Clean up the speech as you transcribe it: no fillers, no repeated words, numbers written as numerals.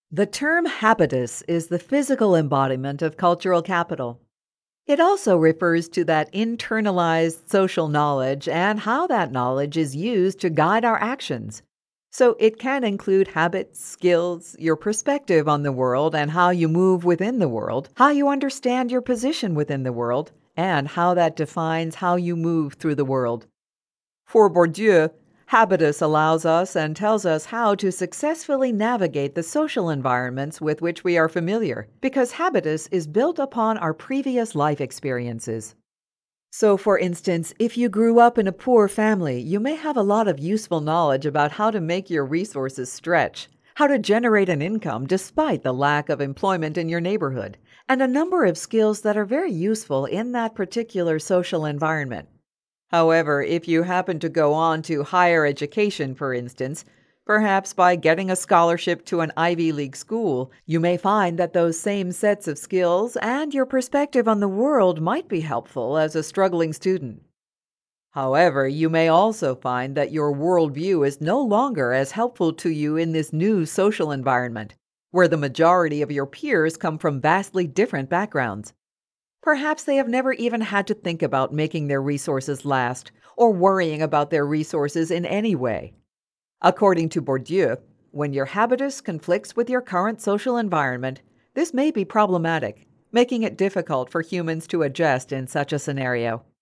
The term habitus is the physical embodiment of cultural capital. It also refers to that internalized social knowledge and how that knowledge is used to guide our actions. So it can include habits, skills, your perspective on the world and how you move within the world, how you understand your position within the world, and how that defines how you move through the world. For Bourdieu, habitus allows us and tells us how to successfully navigate the social environments with which we are familiar, because habitus is built upon our previous life experiences. So, for instance, if you grew up in a poor family, you may have a lot of useful knowledge about how to make your resources stretch, how to generate an income despite the lack of employment in your neighborhood, and a number of skills that are very useful in that particular social environment. However, if you happen to go on to higher education, for instance, perhaps by getting a scholarship to an Ivy League school, you may find that those same sets of skills and your perspective on the world might be helpful as a struggling student. However, you may also find that your worldview is no longer as helpful to you in this new social environment, where the majority of your peers come from vastly different backgrounds. Perhaps they have never even had to think about making their resources last or worrying about their resources in any way. According to Bourdieu, when your habitus conflicts with your current social environment, this may be problematic, making it difficult for humans to adjust in such a scenario.